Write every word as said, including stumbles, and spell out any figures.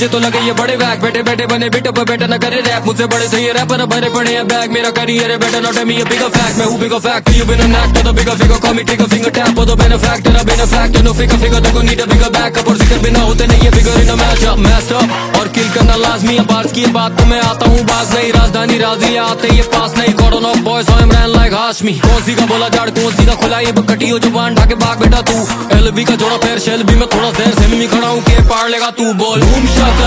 मुझे तो लगे ये बड़े वैक, बैठे बैठे बने बिट पे बेटा न करे रैप, मुझसे बड़े थे ये रैपर भरे पड़े हैं बैग, मेरा करियर है better not me, a bigger fact, मैं हूँ bigger fact, you been an actor, the bigger figure, call me take a finger tap, or the benefactor, I've been a factor, no figure figure, देखो need a bigger backup, और जिक्र बिना होते नहीं है bigger in a matchup, messed up, और किल करना लाजमी है, बार्स की बात तो मैं आता हूँ बाज नहीं, राजधानी राजी आते ये पास नहीं, cordon of boys I am ran like Hashmi, कौन सी का बोला जाड़ कौन सी का खुला ये बकटी हो जुबान ढाके भाग बेटा तू, एलबी का जोड़ा पैर शेल भी मैं थोड़ा जहर से मी खड़ा हूँ के पार लेगा तू, बोल बूम शाका